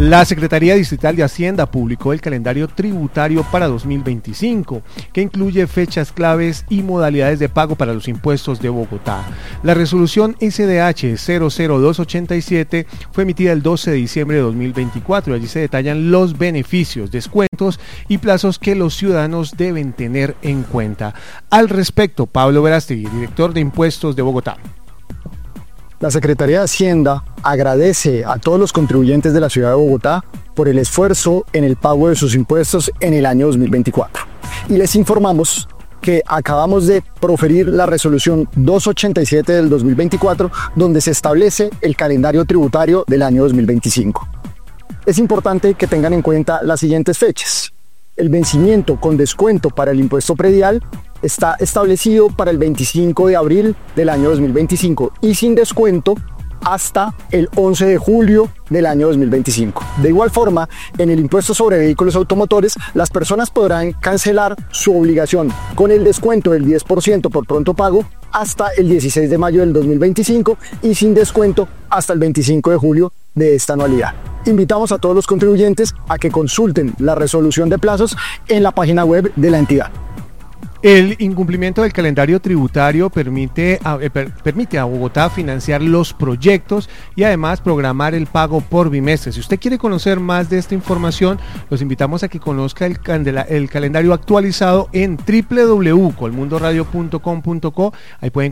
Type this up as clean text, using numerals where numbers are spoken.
La Secretaría Distrital de Hacienda publicó el calendario tributario para 2025, que incluye fechas claves y modalidades de pago para los impuestos de Bogotá. La resolución SDH 00287 fue emitida el 12 de diciembre de 2024 y allí se detallan los beneficios, descuentos y plazos que los ciudadanos deben tener en cuenta. Al respecto, Pablo Verástegui, director de Impuestos de Bogotá. La Secretaría de Hacienda agradece a todos los contribuyentes de la ciudad de Bogotá por el esfuerzo en el pago de sus impuestos en el año 2024. Y les informamos que acabamos de proferir la resolución 287 del 2024, donde se establece el calendario tributario del año 2025. Es importante que tengan en cuenta las siguientes fechas. El vencimiento con descuento para el impuesto predial está establecido para el 25 de abril del año 2025 y sin descuento hasta el 11 de julio del año 2025. De igual forma, en el impuesto sobre vehículos automotores, las personas podrán cancelar su obligación con el descuento del 10% por pronto pago hasta el 16 de mayo del 2025 y sin descuento hasta el 25 de julio de esta anualidad. Invitamos a todos los contribuyentes a que consulten la resolución de plazos en la página web de la entidad. El incumplimiento del calendario tributario permite a Bogotá financiar los proyectos y además programar el pago por bimestre. Si usted quiere conocer más de esta información, los invitamos a que conozca el calendario actualizado en www.colmundoradio.com.co. Ahí pueden